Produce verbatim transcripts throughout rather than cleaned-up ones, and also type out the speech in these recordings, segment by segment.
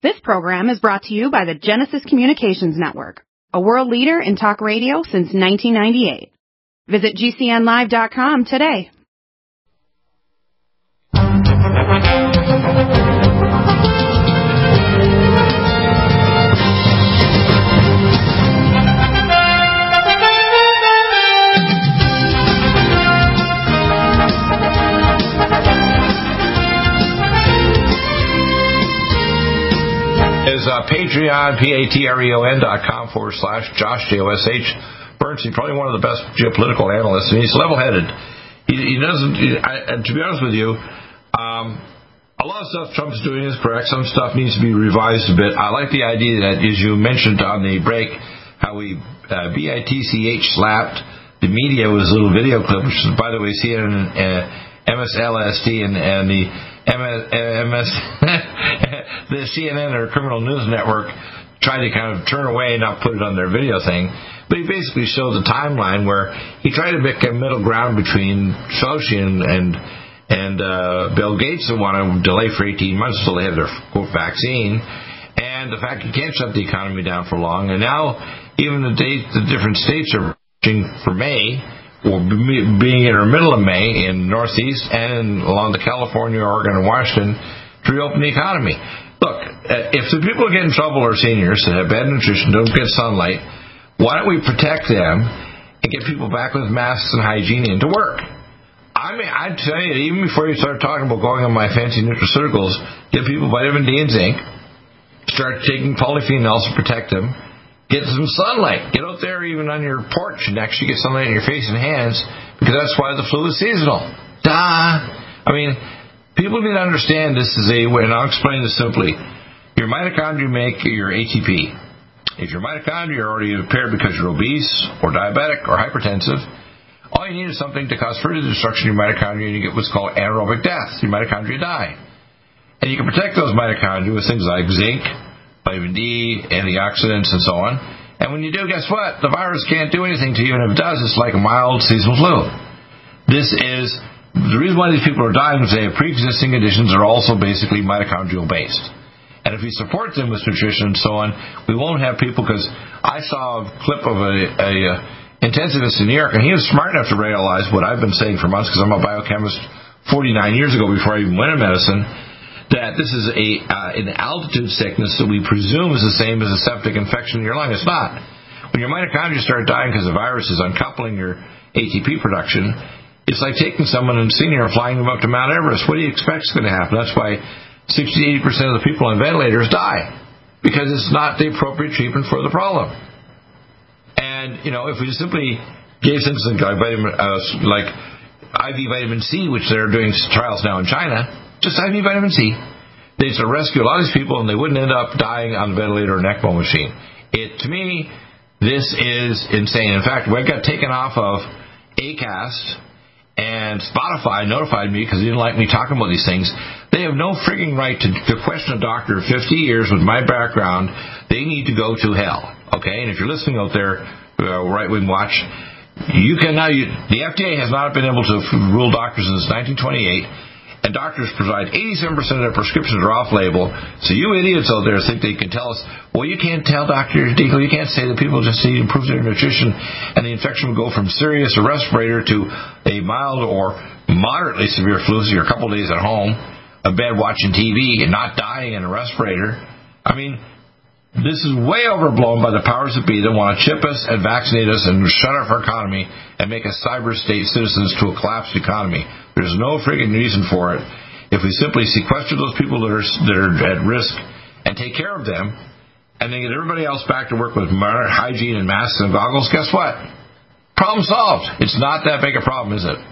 This program is brought to you by the Genesis Communications Network, a world leader in talk radio since nineteen ninety-eight. Visit G C N live dot com today. Is uh, Patreon, P-A-T-R-E-O-N dot com forward slash Josh, J O S H. Bernstein, probably one of the best geopolitical analysts, and he's level-headed. He, he doesn't, he, I, and to be honest with you, um, a lot of stuff Trump's doing is correct. Some stuff needs to be revised a bit. I like the idea that, as you mentioned on the break, how we uh, B I T C H slapped the media with a little video clip, which is, by the way, C N N, uh, M S L S D, and, and the M S, the C N N, or Criminal News Network, tried to kind of turn away and not put it on their video thing. But he basically showed the timeline where he tried to make a middle ground between Fauci and and, and uh, Bill Gates, that want to delay for eighteen months until they have their, quote, vaccine, and the fact you can't shut the economy down for long. And now even the, date, the different states are pushing for May, or being in the middle of May in the Northeast and along the California, Oregon, and Washington to reopen the economy. Look, if the people get in trouble are seniors that have bad nutrition, don't get sunlight, why don't we protect them and get people back with masks and hygiene into work? I mean, I'd tell you, even before you start talking about going on my fancy nutraceuticals, give people vitamin D and zinc, start taking polyphenols to protect them, get some sunlight. Get out there even on your porch and actually get sunlight in your face and hands, because that's why the flu is seasonal. Duh! I mean, people need to understand this is a, and I'll explain this simply. Your mitochondria make your A T P. If your mitochondria are already impaired because you're obese or diabetic or hypertensive, all you need is something to cause further destruction of your mitochondria, and you get what's called anaerobic death. Your mitochondria die. And you can protect those mitochondria with things like zinc, vitamin D, antioxidants, and so on. And when you do, guess what? The virus can't do anything to you, and if it does, it's like a mild seasonal flu. This is the reason why these people are dying, is they have pre-existing conditions that are also basically mitochondrial-based. And if we support them with nutrition and so on, we won't have people, because I saw a clip of a, a, a intensivist in New York, and he was smart enough to realize what I've been saying for months, because I'm a biochemist forty-nine years ago before I even went into medicine, that this is a uh, an altitude sickness that we presume is the same as a septic infection in your lung. It's not. When your mitochondria start dying because the virus is uncoupling your A T P production, it's like taking someone and senior and flying them up to Mount Everest. What do you expect is going to happen? That's why sixty to eighty percent of the people on ventilators die, because it's not the appropriate treatment for the problem. And, you know, if we simply gave things like vitamin, uh, like I V vitamin C, which they're doing trials now in China, just I V vitamin C, they'd rescue a lot of these people, and they wouldn't end up dying on the ventilator or an ECMO machine. It, to me, this is insane. In fact, when I got taken off of Acast, and Spotify notified me because they didn't like me talking about these things. They have no frigging right to, to question a doctor fifty years with my background. They need to go to hell, okay? And if you're listening out there, uh, Right Wing Watch, you can now, you, the F D A has not been able to rule doctors since nineteen twenty-eight, and doctors provide eighty-seven percent of their prescriptions are off-label. So you idiots out there think they can tell us, well, you can't tell Doctor Deagle, you can't say that people just need to improve their nutrition and the infection will go from serious or respirator to a mild or moderately severe flu, so you're a couple days at home, a bed watching T V and not dying in a respirator. I mean, this is way overblown by the powers that be that want to chip us and vaccinate us and shut off our economy and make us cyber state citizens to a collapsed economy. There's no friggin' reason for it. If we simply sequester those people that are that are at risk and take care of them, and then get everybody else back to work with hygiene and masks and goggles, guess what? Problem solved. It's not that big a problem, is it?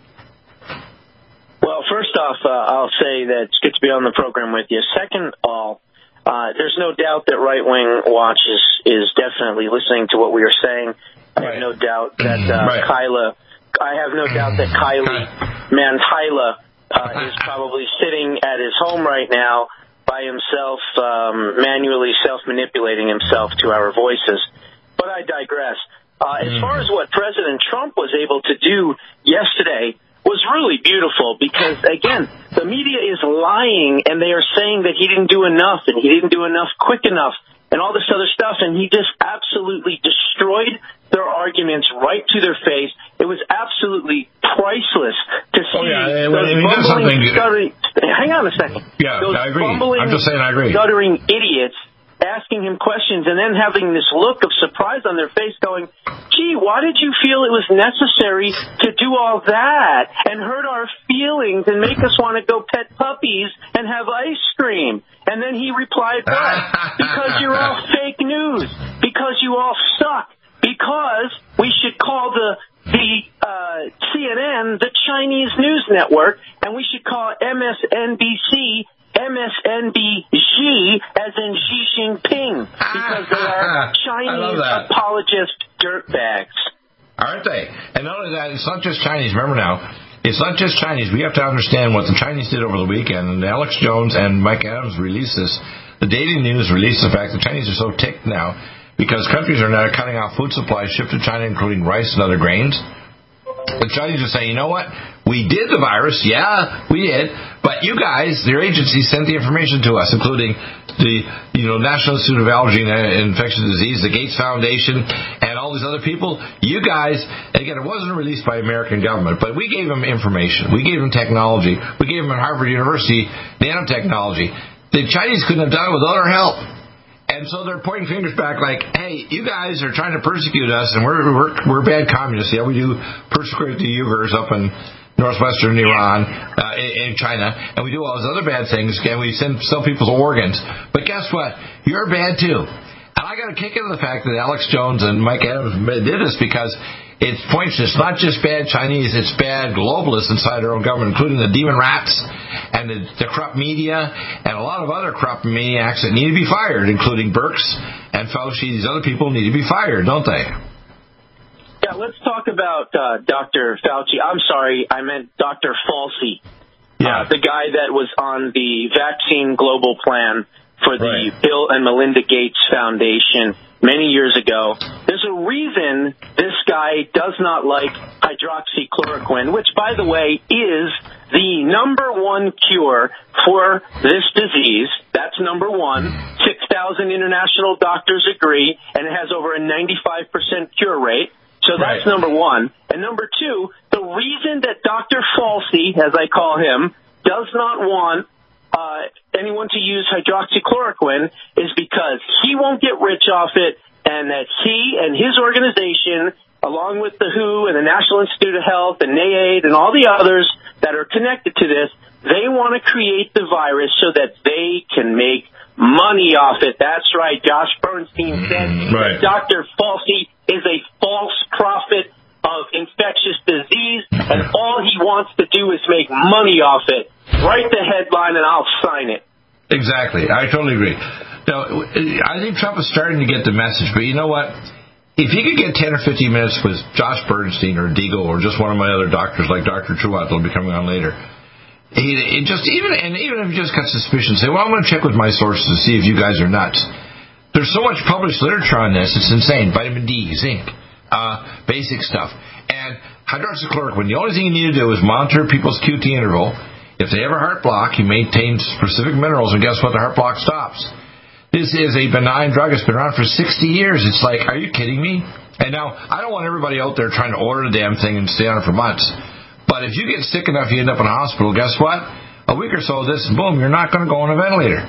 Well, first off, uh, I'll say that it's good to be on the program with you. Second of all, Uh, there's no doubt that Right Wing Watch is, is definitely listening to what we are saying. I have no doubt that uh, right. Kyla, I have no doubt that Kylie Mantyla uh, is probably sitting at his home right now by himself, um, manually self-manipulating himself to our voices. But I digress. Uh, as far as what President Trump was able to do yesterday was was really beautiful because, again, the media is lying, and they are saying that he didn't do enough, and he didn't do enough quick enough, and all this other stuff, and he just absolutely destroyed their arguments right to their face. It was absolutely priceless to see oh, yeah. those I mean, bumbling, stuttering... Hang on a second. Yeah, those I agree. bumbling, I'm just saying I agree. stuttering idiots asking him questions and then having this look of surprise on their face going, gee, why did you feel it was necessary to do all that and hurt our feelings and make us want to go pet puppies and have ice cream? And then he replied back, because you're all fake news, because you all suck, because we should call the the uh, C N N the Chinese News Network, and we should call M S N B C M S N B G, as in Xi Jinping, because they are Chinese apologist dirtbags. Aren't they? And not only that, it's not just Chinese. Remember now, it's not just Chinese. We have to understand what the Chinese did over the weekend. And Alex Jones and Mike Adams released this. The Daily News released the fact the Chinese are so ticked now because countries are now cutting off food supplies shipped to China, including rice and other grains. The Chinese are saying, you know what? We did the virus. Yeah, we did. But you guys, their agencies sent the information to us, including the you know National Institute of Allergy and Infectious Disease, the Gates Foundation, and all these other people. You guys, and again, it wasn't released by American government, but we gave them information. We gave them technology. We gave them at Harvard University nanotechnology. The Chinese couldn't have done it without our help. And so they're pointing fingers back like, hey, you guys are trying to persecute us, and we're we're, we're bad communists. Yeah, we do persecute the Uyghurs up in northwestern Iran, uh, in, in China, and we do all those other bad things, and we send sell people's organs. But guess what? You're bad, too. And I got to kick into the fact that Alex Jones and Mike Adams did this because it points to it's not just bad Chinese, it's bad globalists inside our own government, including the demon rats and the, the corrupt media and a lot of other corrupt maniacs that need to be fired, including Birx and Fauci. These other people need to be fired, don't they? Yeah, let's talk about uh, Doctor Fauci. I'm sorry, I meant Doctor Falsey. Yeah. Uh, the guy that was on the vaccine global plan for the right. Bill and Melinda Gates Foundation many years ago. There's a reason this guy does not like hydroxychloroquine, which, by the way, is the number one cure for this disease. That's number one. six thousand international doctors agree, and it has over a ninety-five percent cure rate. So that's right. Number one. And number two, the reason that Doctor Falsey, as I call him, does not want uh, anyone to use hydroxychloroquine is because he won't get rich off it, and that he and his organization, along with the W H O and the National Institute of Health and NIAID and all the others that are connected to this, they want to create the virus so that they can make money off it. That's right. Josh Bernstein said right. that Doctor Falsey is a false prophet of infectious disease, and all he wants to do is make money off it. Write the headline, and I'll sign it. Exactly. I totally agree. Now, I think Trump is starting to get the message, but you know what? If he could get ten or fifteen minutes with Josh Bernstein or Deagle or just one of my other doctors like Doctor Truott that will be coming on later, he, he just even and even if he just got suspicion, say, well, I'm going to check with my sources to see if you guys are nuts. There's so much published literature on this, it's insane. Vitamin D, zinc, uh, basic stuff. And hydroxychloroquine, the only thing you need to do is monitor people's Q T interval. If they have a heart block, you maintain specific minerals, and guess what? The heart block stops. This is a benign drug. It's been around for sixty years. It's like, are you kidding me? And now, I don't want everybody out there trying to order the damn thing and stay on it for months. But if you get sick enough, you end up in a hospital, guess what? A week or so of this, boom, you're not going to go on a ventilator.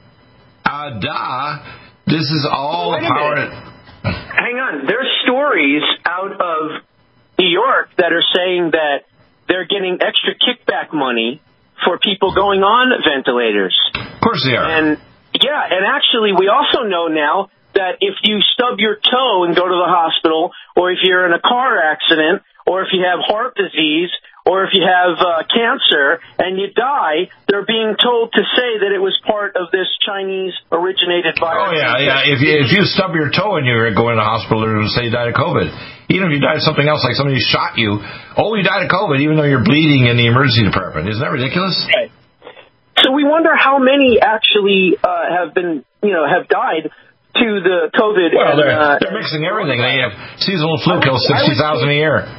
Uh, duh. This is all well, the power. Hang on. There's stories out of New York that are saying that they're getting extra kickback money for people going on ventilators. Of course they are. And, yeah, and actually we also know now that if you stub your toe and go to the hospital, or if you're in a car accident, or if you have heart disease, or if you have uh, cancer and you die, they're being told to say that it was part of this Chinese-originated virus. Oh, yeah, yeah. If you, if you stub your toe and you're going to the hospital, they're going to say you died of COVID. Even if you died of something else, like somebody shot you, oh, you died of COVID, even though you're bleeding in the emergency department. Isn't that ridiculous? Right. So we wonder how many actually uh, have been, you know, have died to the COVID. Well, and, they're, uh, they're mixing everything. They have seasonal flu kills sixty thousand a year. I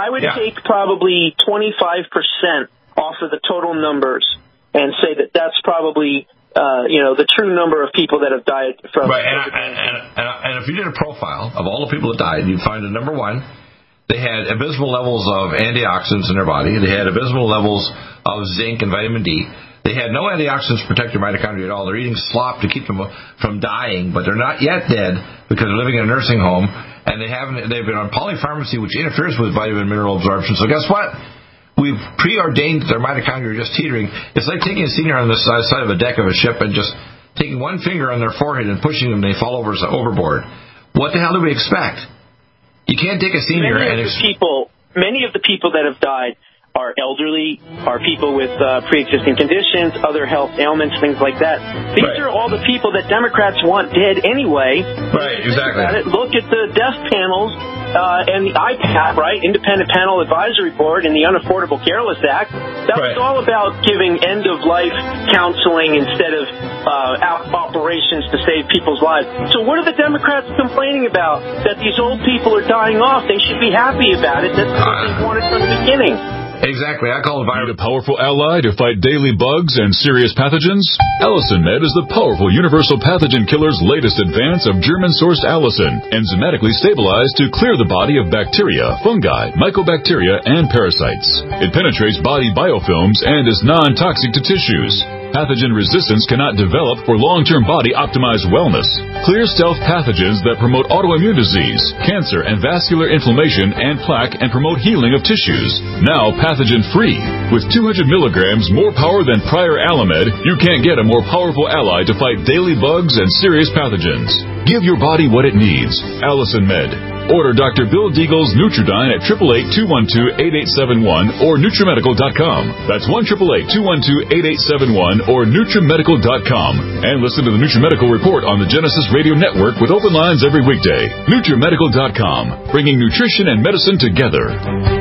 I would yeah. take probably twenty-five percent off of the total numbers and say that that's probably, uh, you know, the true number of people that have died from right. And, and, and, and, and if you did a profile of all the people that died, you'd find that, number one, they had abysmal levels of antioxidants in their body. They had abysmal levels of zinc and vitamin D. They had no antioxidants to protect their mitochondria at all. They're eating slop to keep them from dying, but they're not yet dead because they're living in a nursing home, and they haven't. They've been on polypharmacy, which interferes with vitamin and mineral absorption. So guess what? We've preordained that their mitochondria are just teetering. It's like taking a senior on the side of a deck of a ship and just taking one finger on their forehead and pushing them, and they fall over overboard. What the hell do we expect? You can't take a senior many and of ex- the people. Many of the people that have died are elderly, are people with uh, pre-existing conditions, other health ailments, things like that. These right. are all the people that Democrats want dead anyway. Right, exactly. It, look at the death panels uh, and the I P A C, right, Independent Panel Advisory Board, and the Unaffordable Care Less Act. That right. was all about giving end-of-life counseling instead of uh, operations to save people's lives. So what are the Democrats complaining about? That these old people are dying off. They should be happy about it. That's what they wanted from the beginning. Exactly. I call it virus. Need a powerful ally to fight daily bugs and serious pathogens? Allicin Med is the powerful universal pathogen killer's latest advance of German-sourced allicin, enzymatically stabilized to clear the body of bacteria, fungi, mycobacteria, and parasites. It penetrates body biofilms and is non-toxic to tissues. Pathogen resistance cannot develop for long-term body-optimized wellness. Clear stealth pathogens that promote autoimmune disease, cancer, and vascular inflammation and plaque, and promote healing of tissues. Now pathogen-free. With two hundred milligrams more power than prior Alamed, you can't get a more powerful ally to fight daily bugs and serious pathogens. Give your body what it needs. Allicin Med. Order Doctor Bill Deagle's Nutridyne at eight eight eight, two one two, eight eight seven one or Nutrimedical dot com. That's one eight eight eight, two one two, eight eight seven one or Nutrimedical dot com. And listen to the Nutrimedical Report on the Genesis Radio Network with open lines every weekday. Nutrimedical dot com, bringing nutrition and medicine together.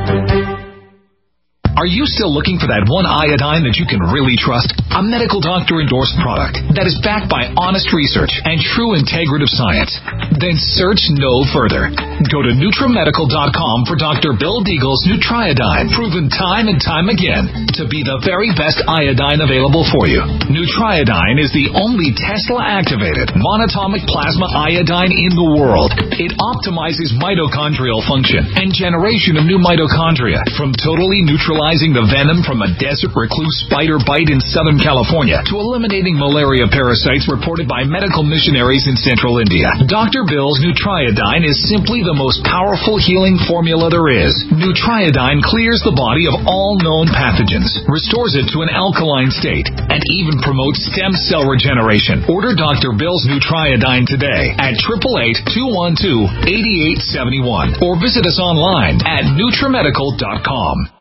Are you still looking for that one iodine that you can really trust? A medical doctor-endorsed product that is backed by honest research and true integrative science? Then search no further. Go to Nutrimedical dot com for Doctor Bill Deagle's Nutriodine, proven time and time again to be the very best iodine available for you. Nutriodine is the only Tesla-activated monatomic plasma iodine in the world. It optimizes mitochondrial function and generation of new mitochondria from totally neutralizing the venom from a desert recluse spider bite in Southern California to eliminating malaria parasites reported by medical missionaries in central India. Doctor Bill's Nutriodine is simply the most powerful healing formula there is. Nutriodine clears the body of all known pathogens, restores it to an alkaline state, and even promotes stem cell regeneration. Order Doctor Bill's Nutriodine today at eight eight eight, two one two, eight eight seven one or visit us online at Nutrimedical dot com.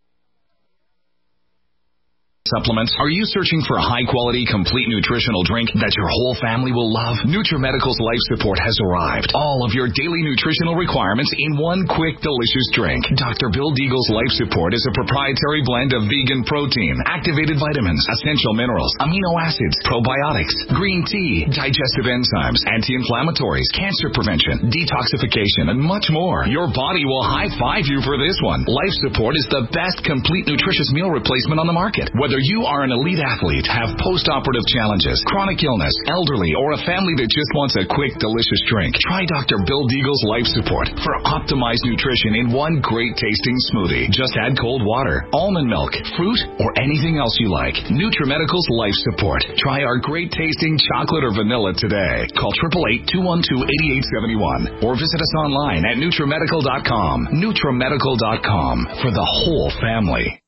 Supplements. Are you searching for a high-quality, complete nutritional drink that your whole family will love? Nutrimedical's Life Support has arrived. All of your daily nutritional requirements in one quick, delicious drink. Doctor Bill Deagle's Life Support is a proprietary blend of vegan protein, activated vitamins, essential minerals, amino acids, probiotics, green tea, digestive enzymes, anti-inflammatories, cancer prevention, detoxification, and much more. Your body will high-five you for this one. Life Support is the best complete nutritious meal replacement on the market. Whether you are an elite athlete, have post-operative challenges, chronic illness, elderly, or a family that just wants a quick, delicious drink, try Doctor Bill Deagle's Life Support for optimized nutrition in one great-tasting smoothie. Just add cold water, almond milk, fruit, or anything else you like. Nutrimedical's Life Support. Try our great-tasting chocolate or vanilla today. Call eight eight eight, two one two, eight eight seven one or visit us online at Nutrimedical dot com. Nutrimedical dot com for the whole family.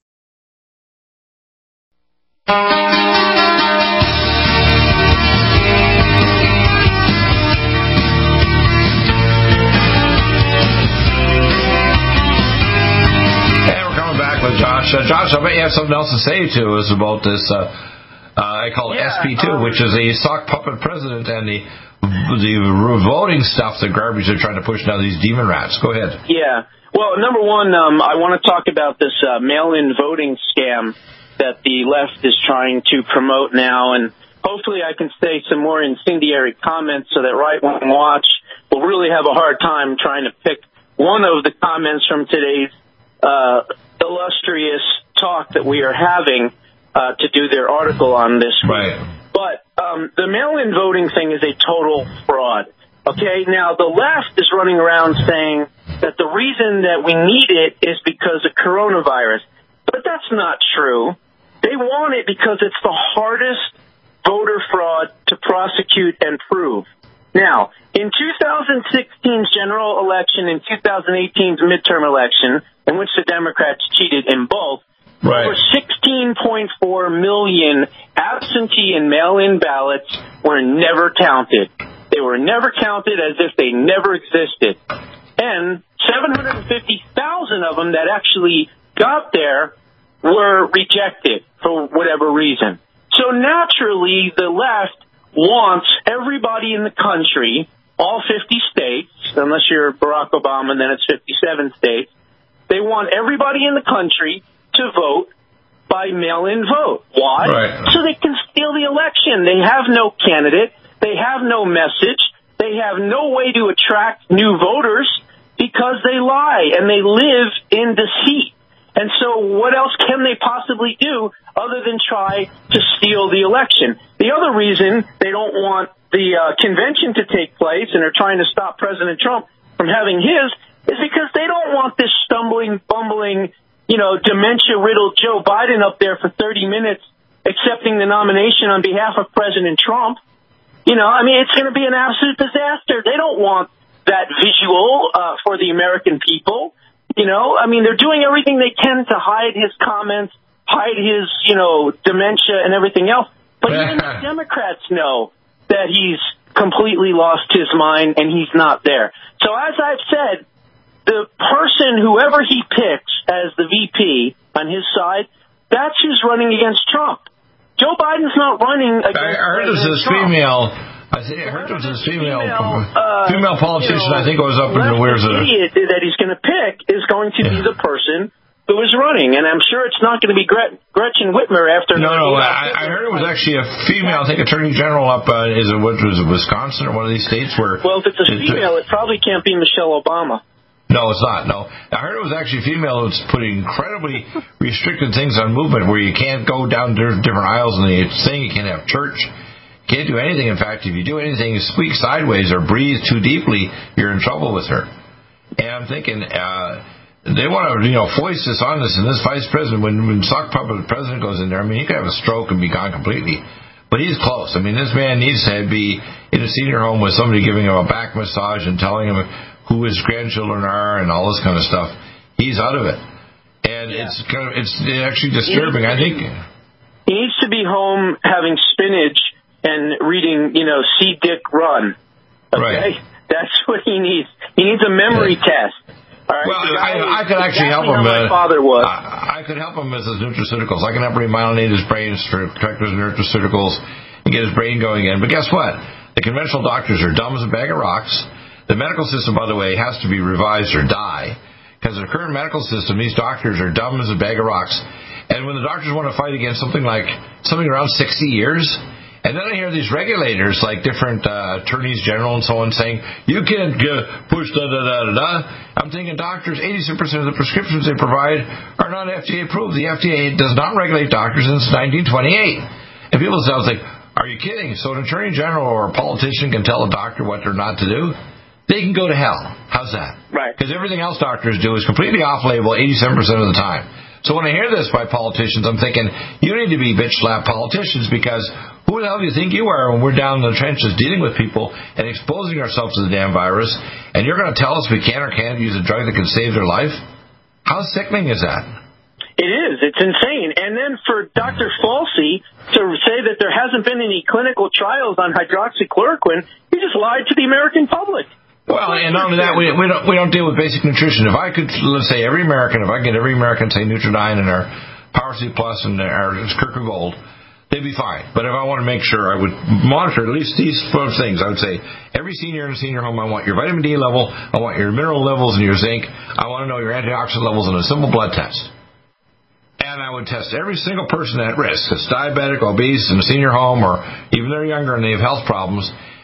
Hey, we're coming back with Josh. Uh, Josh, I bet you have something else to say to us about this, uh, uh, I call it yeah, S P two, um, which is a sock puppet president and the the voting stuff, the garbage they're trying to push now, these demon rats. Go ahead. Yeah. Well, number one, um, I want to talk about this uh, mail-in voting scam that the left is trying to promote now, and hopefully I can say some more incendiary comments so that Right Wing Watch will really have a hard time trying to pick one of the comments from today's uh, illustrious talk that we are having uh, to do their article on this week. Right. But um, the mail-in voting thing is a total fraud. Okay, now the left is running around saying that the reason that we need it is because of coronavirus. But that's not true. They want it because it's the hardest voter fraud to prosecute and prove. Now, in two thousand sixteen's general election and two thousand eighteen's midterm election, in which the Democrats cheated in both, right. over sixteen point four million absentee and mail-in ballots were never counted. They were never counted as if they never existed. And seven hundred fifty thousand of them that actually got there were rejected for whatever reason. So naturally, the left wants everybody in the country, all fifty states, unless you're Barack Obama, then it's fifty-seven states, they want everybody in the country to vote by mail-in vote. Why? Right. So they can steal the election. They have no candidate. They have no message. They have no way to attract new voters because they lie and they live in deceit. And so what else can they possibly do other than try to steal the election? The other reason they don't want the uh, convention to take place and are trying to stop President Trump from having his is because they don't want this stumbling, bumbling, you know, dementia-riddled Joe Biden up there for thirty minutes accepting the nomination on behalf of President Trump. You know, I mean, it's going to be an absolute disaster. They don't want that visual uh, for the American people. You know, I mean, they're doing everything they can to hide his comments, hide his, you know, dementia and everything else. But even the Democrats know that he's completely lost his mind and he's not there. So as I've said, the person, whoever he picks as the V P on his side, that's who's running against Trump. Joe Biden's not running against I heard it was this female. I, think, I heard it was this female female, uh, female politician. You know, I think it was up in the where's the idiot that he's going to pick is going to yeah. be the person who is running, and I'm sure it's not going to be Gret- Gretchen Whitmer after. No, no. I, I heard it was actually a female. I think Attorney General up. Uh, is it what was it, Wisconsin or one of these states where? Well, if it's a female, it probably can't be Michelle Obama. No, it's not. No, I heard it was actually a female who's putting incredibly restricted things on movement, where you can't go down different aisles and the thing. You can't have church. You can't do anything. In fact, if you do anything, you squeak sideways or breathe too deeply, you're in trouble with her. And I'm thinking, uh, they want to, you know, foist this on us. And this vice president, when when sock puppet president goes in there, I mean, he could have a stroke and be gone completely. But he's close. I mean, this man needs to be in a senior home with somebody giving him a back massage and telling him who his grandchildren are and all this kind of stuff. He's out of it, and yeah. it's kind of it's actually disturbing. I think he needs to be home having spinach and reading, you know, See Dick Run. Okay, right. That's what he needs. He needs a memory yeah. test. All right? Well, I, I could actually exactly help him. My uh, father was. I, I could help him with his nutraceuticals. I can help remyelinate his brain for correct his nutraceuticals and get his brain going again. But guess what? The conventional doctors are dumb as a bag of rocks. The medical system, by the way, has to be revised or die. Because the current medical system, these doctors are dumb as a bag of rocks. And when the doctors want to fight against something like, something around sixty years, and then I hear these regulators, like different uh, attorneys general and so on, saying, you can't uh, push da-da-da-da-da. I'm thinking doctors, eighty-seven percent of the prescriptions they provide are not F D A approved. The F D A does not regulate doctors since nineteen twenty-eight. And people sound like, are you kidding? So an attorney general or a politician can tell a doctor what they're not to do? They can go to hell. How's that? Right. Because everything else doctors do is completely off-label eighty-seven percent of the time. So when I hear this by politicians, I'm thinking, you need to be bitch-slap politicians, because who the hell do you think you are when we're down in the trenches dealing with people and exposing ourselves to the damn virus, and you're going to tell us we can or can't use a drug that can save their life? How sickening is that? It is. It's insane. And then for Doctor Falsey to say that there hasn't been any clinical trials on hydroxychloroquine, he just lied to the American public. Well, and not only that, we, we don't we don't deal with basic nutrition. If I could, let's say, every American, if I get every American, say, Nutridyne and our Power C Plus and our Kirk of Gold, they'd be fine. But if I want to make sure, I would monitor at least these four things. I would say, every senior in a senior home, I want your vitamin D level, I want your mineral levels and your zinc, I want to know your antioxidant levels in a simple blood test. And I would test every single person at risk that's diabetic, obese, in a senior home, or even they're younger and they have health problems.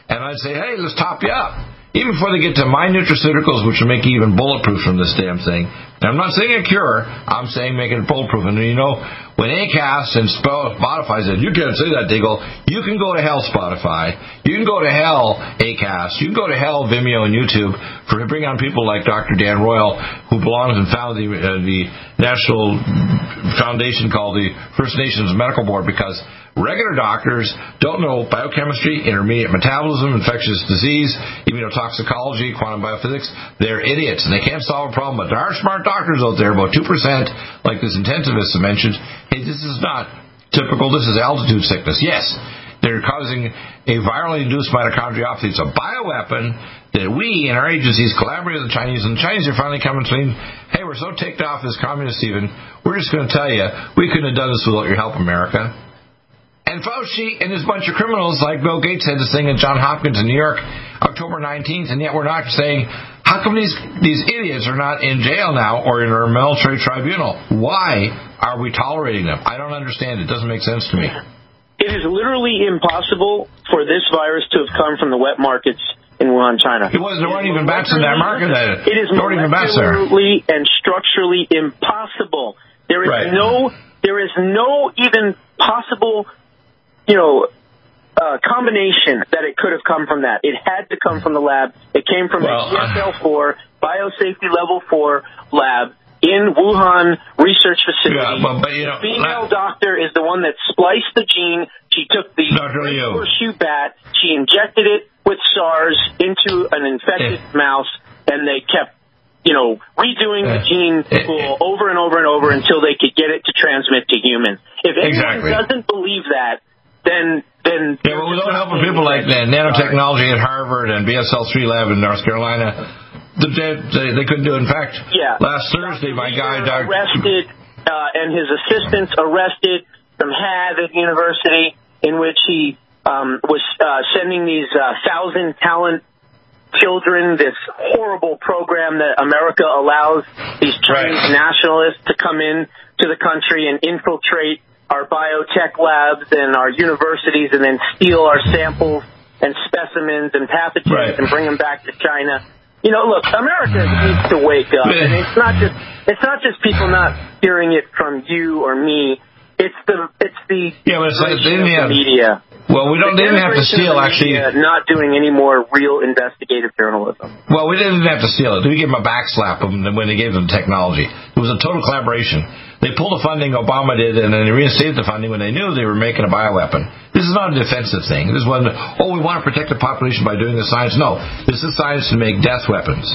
and I'd say, hey, let's top you up. Even before they get to my nutraceuticals, which will make you even bulletproof from this damn thing. And I'm not saying a cure. I'm saying make it bulletproof. And, you know, when ACAST and Spotify said, you can't say that, Diggle, you can go to hell, Spotify. You can go to hell, ACAST. You can go to hell, Vimeo and YouTube, for bringing on people like Doctor Dan Royal, who belongs and founded the, uh, the national foundation called the First Nations Medical Board, because regular doctors don't know biochemistry, intermediate metabolism, infectious disease, immunotoxicology, quantum biophysics. They're idiots, and they can't solve a problem. But there are smart doctors out there, about two percent, like this intensivist mentioned. Hey, this is not typical. This is altitude sickness. Yes, they're causing a virally induced mitochondriopathy. It's a bioweapon that we and our agencies collaborate with the Chinese, and the Chinese are finally coming to saying, hey, we're so ticked off this communist, Stephen, we're just going to tell you, we couldn't have done this without your help, America. And Fauci and his bunch of criminals like Bill Gates had this thing at Johns Hopkins in New York, October nineteenth, and yet we're not saying, how come these these idiots are not in jail now or in a military tribunal? Why are we tolerating them? I don't understand. It doesn't make sense to me. It is literally impossible for this virus to have come from the wet markets in Wuhan, China. It was, there weren't even bats in that market. That, it is molecularly and structurally impossible. There is right. no, there is no even possible, you know, uh, combination that it could have come from that. It had to come from the lab. It came from well, the E S L four, Biosafety Level four lab in Wuhan Research Facility. Yeah, but, but, you know, the female that, doctor is the one that spliced the gene. She took the horseshoe bat, she injected it with SARS into an infected eh. mouse, and they kept, you know, redoing eh. the gene pool eh. over and over and over until they could get it to transmit to humans. If anyone exactly. doesn't believe that, then then yeah, but without helping people like that, nanotechnology at Harvard and B S L three lab in North Carolina, they, they, they couldn't do it. In fact, yeah. last Thursday, my guy Doctor arrested uh, and his assistants arrested from Harvard University, in which he um, was uh, sending these uh, thousand talent children, this horrible program that America allows these Chinese right. nationalists to come in to the country and infiltrate our biotech labs and our universities and then steal our samples and specimens and pathogens right. and bring them back to China. You know, look, America needs to wake up, and it's not just it's not just people not hearing it from you or me. It's the it's the yeah, but it's like they didn't have, media. Well, we don't the even have to steal, actually. Not doing any more real investigative journalism. Well, we didn't have to steal it. We gave them a backslap when they gave them technology. It was a total collaboration. They pulled the funding Obama did, and then they reinstated the funding when they knew they were making a bioweapon. This is not a defensive thing. This wasn't, oh, we want to protect the population by doing the science. No, this is science to make death weapons.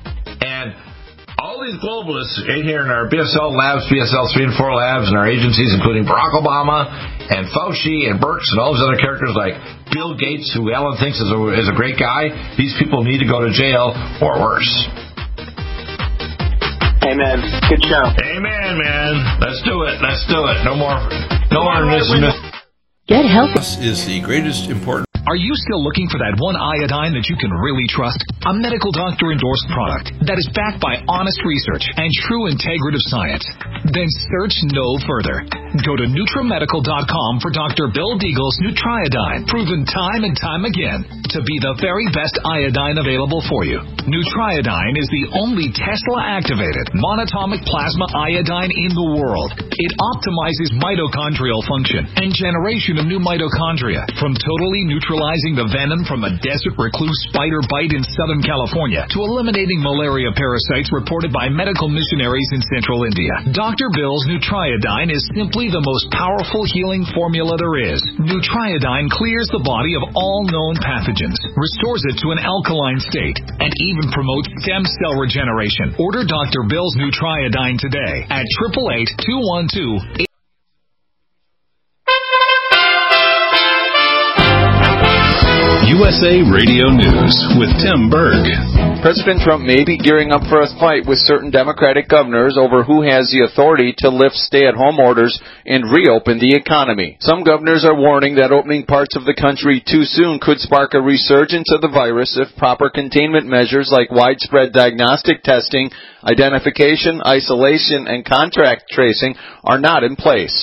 And all these globalists right here in our B S L labs, B S L three and four labs, and our agencies, including Barack Obama and Fauci and Birx and all these other characters like Bill Gates, who Ellen thinks is a, is a great guy, these people need to go to jail or worse. Amen. Good show. Amen, man. Let's do it. Let's do it. No more. No more missing. Get healthy. This is the greatest important. Are you still looking for that one iodine that you can really trust? A medical doctor endorsed product that is backed by honest research and true integrative science? Then search no further. Go to NutriMedical dot com for Doctor Bill Deagle's Nutriodine, proven time and time again to be the very best iodine available for you. Nutriodine is the only Tesla-activated monatomic plasma iodine in the world. It optimizes mitochondrial function and generation of new mitochondria, from totally neutralizing the venom from a desert recluse spider bite in Southern California to eliminating malaria parasites reported by medical missionaries in central India. Doctor Bill's Nutriodine is simply the most powerful healing formula there is. Nutriodine clears the body of all known pathogens, restores it to an alkaline state, and even promotes stem cell regeneration. Order Doctor Bill's Nutriodine today at eight eight eight, two one two, eight U S A Radio News with Tim Berg. President Trump may be gearing up for a fight with certain Democratic governors over who has the authority to lift stay-at-home orders and reopen the economy. Some governors are warning that opening parts of the country too soon could spark a resurgence of the virus if proper containment measures like widespread diagnostic testing, identification, isolation, and contact tracing are not in place.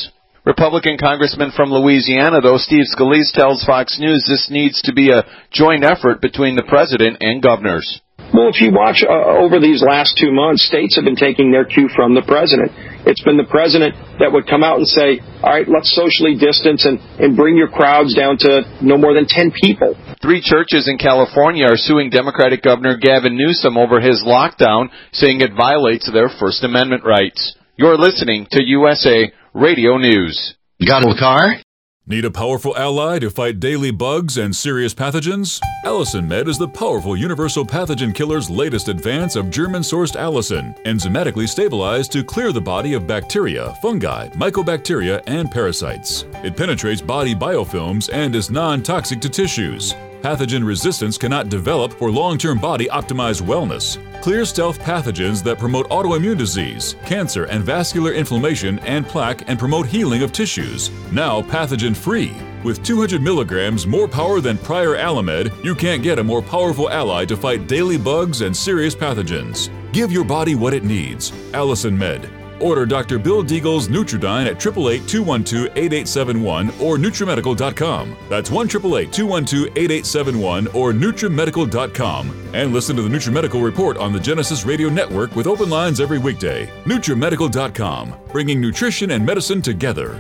Republican Congressman from Louisiana, though, Steve Scalise, tells Fox News this needs to be a joint effort between the president and governors. Well, if you watch uh, over these last two months, states have been taking their cue from the president. It's been the president that would come out and say, all right, let's socially distance and, and bring your crowds down to no more than ten people. Three churches in California are suing Democratic Governor Gavin Newsom over his lockdown, saying it violates their First Amendment rights. You're listening to U S A Radio News. Got a car? Need a powerful ally to fight daily bugs and serious pathogens? Allicin Med is the powerful universal pathogen killer's latest advance of German-sourced allicin, enzymatically stabilized to clear the body of bacteria, fungi, mycobacteria, and parasites. It penetrates body biofilms and is non-toxic to tissues. Pathogen resistance cannot develop for long-term body-optimized wellness. Clear stealth pathogens that promote autoimmune disease, cancer and vascular inflammation and plaque and promote healing of tissues. Now pathogen-free. With two hundred milligrams more power than prior Alamed, you can't get a more powerful ally to fight daily bugs and serious pathogens. Give your body what it needs. Allicin Med. Order Doctor Bill Deagle's Nutridyne at eight eight eight, two one two, eight eight seven one or Nutrimedical dot com. That's one eight eight eight, two one two, eight eight seven one or Nutrimedical dot com. And listen to the Nutrimedical Report on the Genesis Radio Network with open lines every weekday. Nutrimedical dot com, bringing nutrition and medicine together.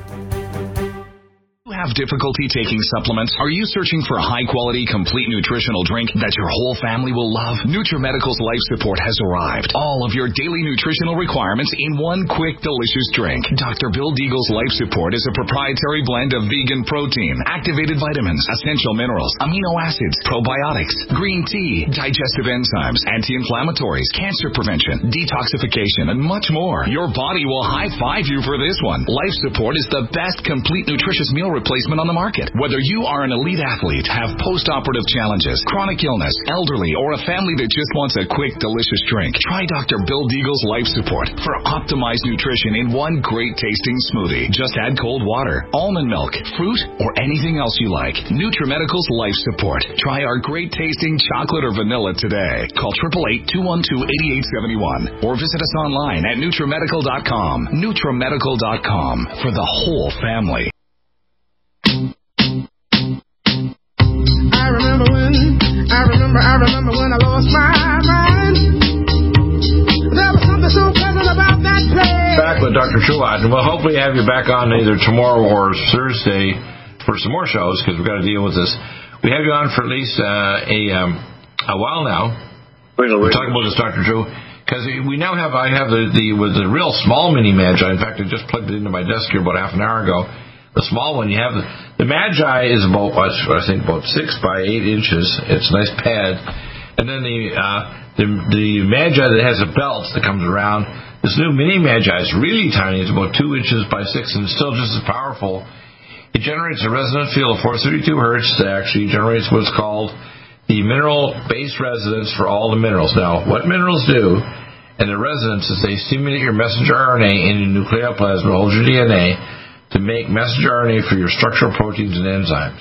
Have difficulty taking supplements? Are you searching for a high-quality, complete nutritional drink that your whole family will love? Nutrimedical's Life Support has arrived. All of your daily nutritional requirements in one quick, delicious drink. Doctor Bill Deagle's Life Support is a proprietary blend of vegan protein, activated vitamins, essential minerals, amino acids, probiotics, green tea, digestive enzymes, anti-inflammatories, cancer prevention, detoxification, and much more. Your body will high-five you for this one. Life Support is the best complete nutritious meal replacement on the market. Whether you are an elite athlete, have post-operative challenges, chronic illness, elderly, or a family that just wants a quick, delicious drink, try Doctor Bill Deagle's Life Support for optimized nutrition in one great-tasting smoothie. Just add cold water, almond milk, fruit, or anything else you like. Nutrimedical's Life Support. Try our great-tasting chocolate or vanilla today. Call eight eight eight, two one two, eight eight seven one or visit us online at Nutrimedical dot com. Nutrimedical dot com for the whole family. I remember when, I remember, I remember when I lost my mind. There was something so pleasant about that place. Back with Doctor Truitt, and we'll hopefully have you back on either tomorrow or Thursday for some more shows, because we've got to deal with this. We have you on for at least uh, a um, a while now. We're talking about this, Doctor Drew, because we now have, I have the, the, with the real small mini Magi. In fact, I just plugged it into my desk here about half an hour ago. The small one, you have the, the Magi is about, I think, about six by eight inches. It's a nice pad. And then the, uh, the, the Magi that has a belt that comes around, this new mini Magi is really tiny. It's about two inches by six, and it's still just as powerful. It generates a resonant field of four thirty-two hertz that actually generates what's called the mineral-based resonance for all the minerals. Now, what minerals do, and the resonance is they stimulate your messenger R N A in your nucleoplasm, holds your D N A, to make messenger R N A for your structural proteins and enzymes.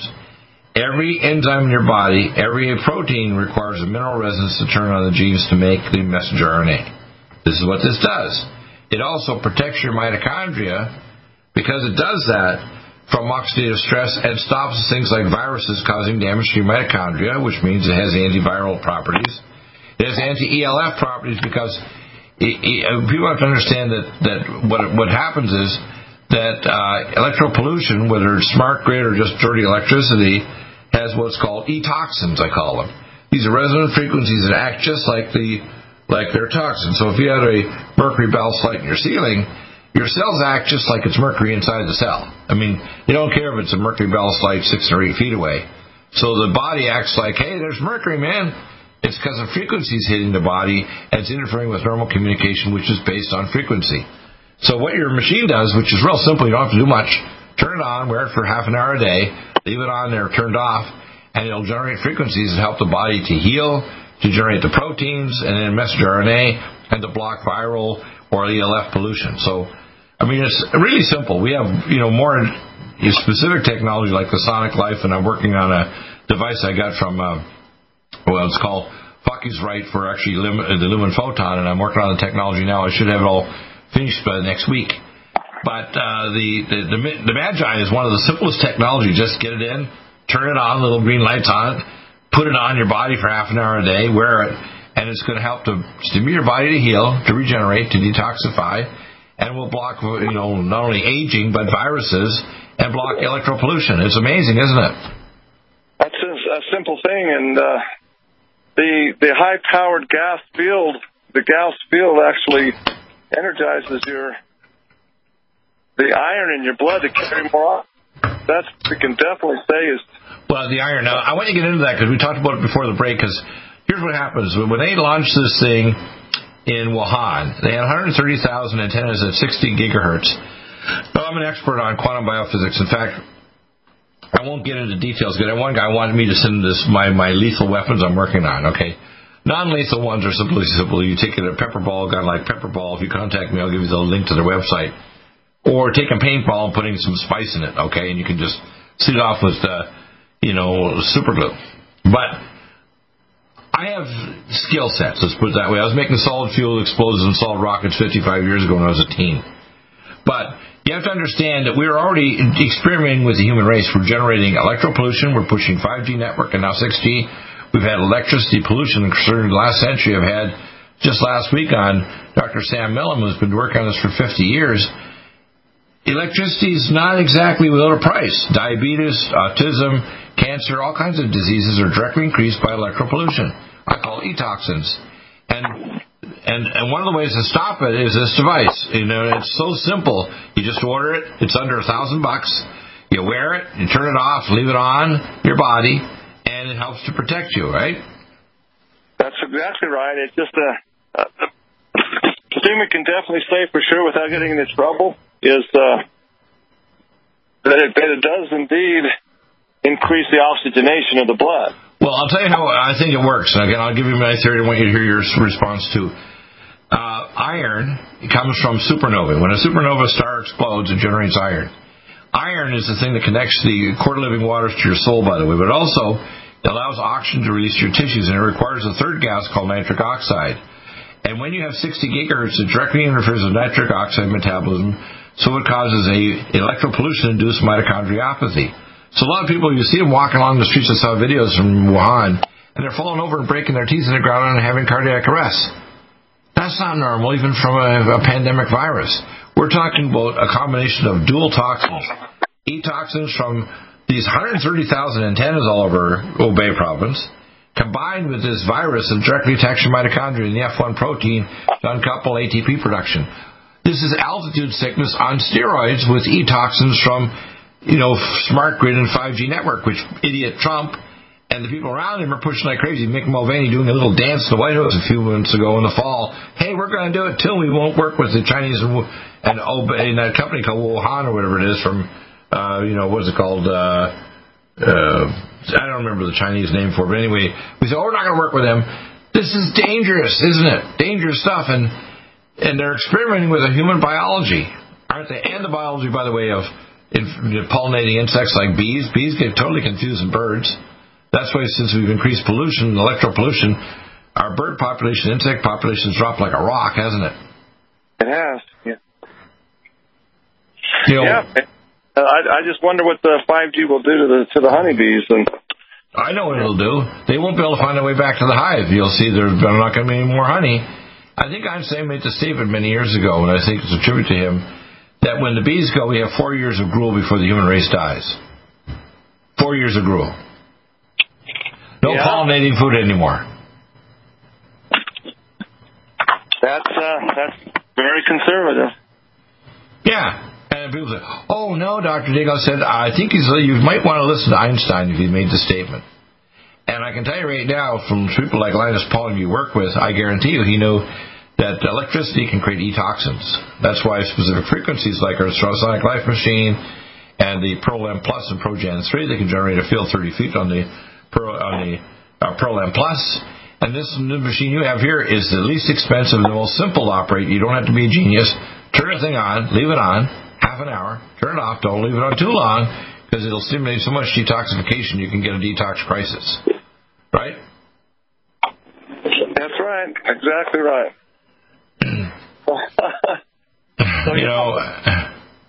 Every enzyme in your body, every protein requires a mineral resonance to turn on the genes to make the messenger R N A. This is what this does. It also protects your mitochondria because it does that from oxidative stress and stops things like viruses causing damage to your mitochondria, which means it has antiviral properties. It has anti-E L F properties because it, it, people have to understand that, that what, what happens is that uh, electropollution, whether it's smart grid or just dirty electricity, has what's called e-toxins, I call them. These are resonant frequencies that act just like the like their toxins. So if you had a mercury ballast light in your ceiling, your cells act just like it's mercury inside the cell. I mean, you don't care if it's a mercury ballast light six or eight feet away. So the body acts like, hey, there's mercury, man. It's because of frequencies hitting the body, and it's interfering with normal communication, which is based on frequency. So what your machine does, which is real simple, you don't have to do much, turn it on, wear it for half an hour a day, leave it on there turned off, and it'll generate frequencies that help the body to heal, to generate the proteins, and then messenger R N A, and to block viral or E L F pollution. So, I mean, it's really simple. We have, you know, more specific technology like the Sonic Life, and I'm working on a device I got from, uh, well, it's called Focus Right for actually lim- the Lumen Photon, and I'm working on the technology now. I should have it all finished by next week. But uh, the, the the the Magi is one of the simplest technology. Just get it in, turn it on, little green lights on it, put it on your body for half an hour a day, wear it, and it's going to help to stimulate your body to heal, to regenerate, to detoxify, and will block, you know, not only aging but viruses and block electropollution. It's amazing, isn't it? That's a, a simple thing, and uh, the the high-powered gas field, the Gauss field actually energizes your the iron in your blood to carry more oxygen. That's we can definitely say is. Well, the iron. Now, I want to get into that because we talked about it before the break. Because here's what happens when they launched this thing in Wuhan. They had one hundred thirty thousand antennas at sixty gigahertz. Now, I'm an expert on quantum biophysics. In fact, I won't get into details. Because one guy wanted me to send this my my lethal weapons I'm working on. Okay. Non-lethal ones are simply simple. You take a pepper ball, a gun like pepper ball. If you contact me, I'll give you the link to their website. Or take a paintball and putting some spice in it, okay? And you can just sit it off with, uh, you know, super glue. But I have skill sets, let's put it that way. I was making solid fuel explosives and solid rockets fifty-five years ago when I was a teen. But you have to understand that we're already experimenting with the human race. We're generating electropollution. We're pushing five G network and now six G. We've had electricity pollution concerning the last century. I've had just last week on Doctor Sam Millam, who's been working on this for fifty years. Electricity is not exactly without a price. Diabetes, autism, cancer, all kinds of diseases are directly increased by electropollution. I call it e-toxins. And and and one of the ways to stop it is this device. You know, it's so simple. You just order it. It's under a thousand bucks. You wear it. You turn it off. Leave it on your body. And it helps to protect you, right? That's exactly right. It's just a, a, the thing we can definitely say for sure without getting into trouble is uh, that, it, that it does indeed increase the oxygenation of the blood. Well, I'll tell you how I think it works. And again, I'll give you my theory. I want you to hear your response too. Uh, iron comes from supernovae. When a supernova star explodes, it generates iron. Iron is the thing that connects the core living waters to your soul, by the way, but also it allows oxygen to release your tissues, and it requires a third gas called nitric oxide. And when you have sixty gigahertz, it directly interferes with nitric oxide metabolism, so it causes a electropollution-induced mitochondriopathy. So a lot of people, you see them walking along the streets. I saw videos from Wuhan, and they're falling over and breaking their teeth in the ground and having cardiac arrest. That's not normal, even from a, a pandemic virus. We're talking about a combination of dual toxins, e-toxins from these one hundred thirty thousand antennas all over Hubei province, combined with this virus that directly attacks your mitochondria and the F one protein to uncouple A T P production. This is altitude sickness on steroids with e-toxins from, you know, smart grid and five G network, which idiot Trump and the people around him are pushing like crazy. Mick Mulvaney doing a little dance in the White House a few months ago in the fall. Hey, we're going to do it too. We won't work with the Chinese and, and, and that company called Wuhan or whatever it is from, uh, you know, what's it called? Uh, uh, I don't remember the Chinese name for it. But anyway, we said, oh, we're not going to work with them. This is dangerous, isn't it? Dangerous stuff. And, and they're experimenting with a human biology, aren't they? And the biology, by the way, of in, pollinating insects like bees. Bees get totally confused in birds. That's why since we've increased pollution, electropollution, our bird population, insect population's dropped like a rock, hasn't it? It has, yeah. You know, yeah. Uh, I, I just wonder what the five G will do to the to the honeybees. And I know what it'll do. They won't be able to find their way back to the hive. You'll see there's not going to be any more honey. I think Einstein made the statement many years ago, and I think it's a tribute to him, that when the bees go, we have four years of gruel before the human race dies. Four years of gruel. No yeah. pollinating food anymore. That's uh, that's very conservative. Yeah. And people say, oh, no, Doctor Deagle said, I think he's, you might want to listen to Einstein if he made the statement. And I can tell you right now, from people like Linus Pauling you work with, I guarantee you he knew that electricity can create e-toxins. That's why specific frequencies like our Sonic Life Machine and the ProLam Plus and ProGen three, they can generate a field thirty feet on the Pro, on the uh, ProLam Plus. And this new machine you have here is the least expensive and the most simple to operate. You don't have to be a genius. Turn the thing on, leave it on, half an hour, turn it off, don't leave it on too long, because it'll stimulate so much detoxification you can get a detox crisis. Right? That's right. Exactly right. You know,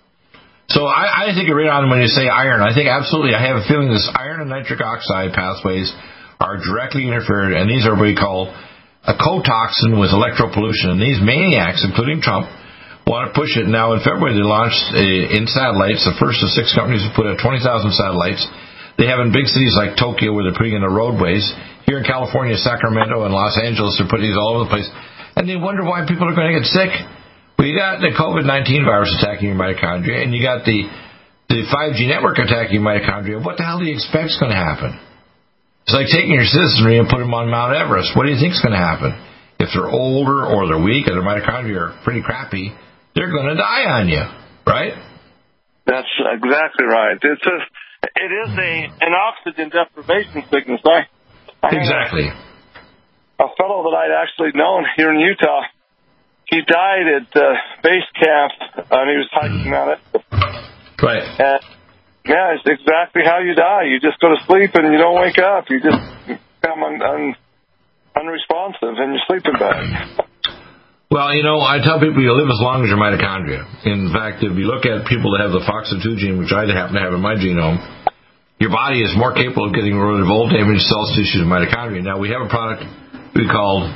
So I, I think you're right on when you say iron. I think absolutely. I have a feeling this iron and nitric oxide pathways are directly interfered, and these are what we call a cotoxin with electropollution. And these maniacs, including Trump, want to push it. Now, in February, they launched a, in satellites, the first of six companies to put out twenty thousand satellites. They have in big cities like Tokyo, where they're putting in the roadways. Here in California, Sacramento, and Los Angeles, they're putting these all over the place. And they wonder why people are going to get sick. Well, you got the COVID nineteen virus attacking your mitochondria, and you got the, the five G network attacking your mitochondria. What the hell do you expect is going to happen? It's like taking your citizenry and putting them on Mount Everest. What do you think is going to happen? If they're older or they're weak or their mitochondria are pretty crappy, they're going to die on you, right? That's exactly right. It's a, it is a an oxygen deprivation sickness. I, I exactly. A, a fellow that I'd actually known here in Utah, he died at uh, base camp, and he was hiking Mount Everest. Right. And, yeah, it's exactly how you die. You just go to sleep and you don't wake up. You just become un, un, unresponsive in your sleeping bag. Well, you know, I tell people you live as long as your mitochondria. In fact, if you look at people that have the F O X P two gene, which I happen to have in my genome, your body is more capable of getting rid of old damaged cells, tissues, and mitochondria. Now, we have a product we call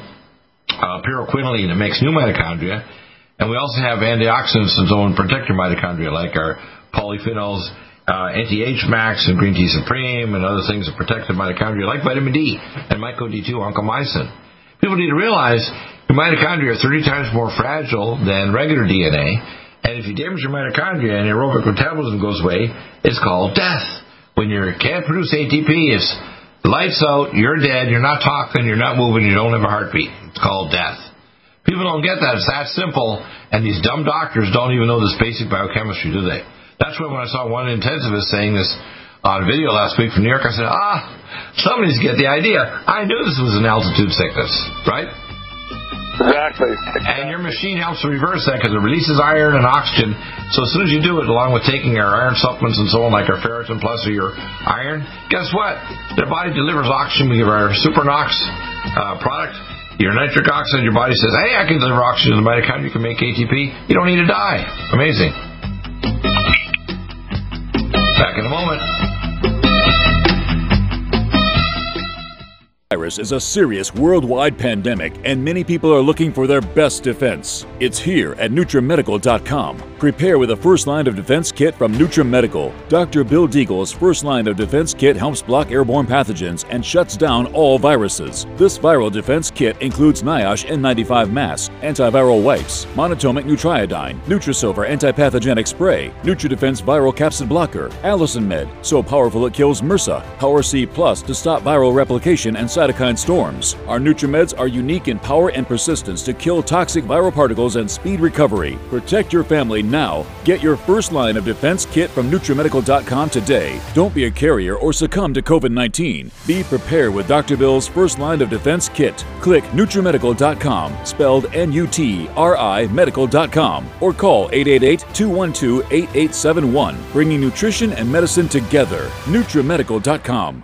uh, pyroquinoline that makes new mitochondria, and we also have antioxidants that don't protect your mitochondria, like our polyphenols, uh, anti-H max and green tea supreme, and other things that protect the mitochondria, like vitamin D and myco D two, oncomycin. People need to realize your mitochondria are thirty times more fragile than regular D N A, and if you damage your mitochondria and aerobic metabolism goes away, it's called death. When you can't produce A T P, it's lights out, you're dead, you're not talking, you're not moving, you don't have a heartbeat. It's called death. People don't get that. It's that simple, and these dumb doctors don't even know this basic biochemistry, do they? That's why when I saw one intensivist saying this on video last week from New York, I said, ah, somebody's get the idea. I knew this was an altitude sickness, right? Exactly. And your machine helps reverse that because it releases iron and oxygen. So as soon as you do it, along with taking our iron supplements and so on, like our Ferritin Plus or your iron, guess what? Their body delivers oxygen. We give our Supernox uh, product. Your nitric oxide, your body says, hey, I can deliver oxygen to the mitochondria. You can make A T P. You don't need to die. Amazing. Back in a moment. Virus is a serious worldwide pandemic, and many people are looking for their best defense. It's here at NutriMedical dot com. Prepare with a first line of defense kit from NutriMedical. Doctor Bill Deagle's first line of defense kit helps block airborne pathogens and shuts down all viruses. This viral defense kit includes NIOSH N ninety-five mask, antiviral wipes, monatomic Nutriodine, Nutrisilver antipathogenic spray, NutriDefense viral capsid blocker, Allison Med, so powerful it kills MRSA, Power C Plus to stop viral replication and cytokine storms. Our NutriMeds are unique in power and persistence to kill toxic viral particles and speed recovery. Protect your family now. Get your first line of defense kit from NutriMedical dot com today. Don't be a carrier or succumb to COVID nineteen. Be prepared with Doctor Bill's first line of defense kit. Click NutriMedical dot com, spelled N U T R I medical dot com, or call eight eight eight, two one two, eight eight seven one, bringing nutrition and medicine together. NutriMedical dot com.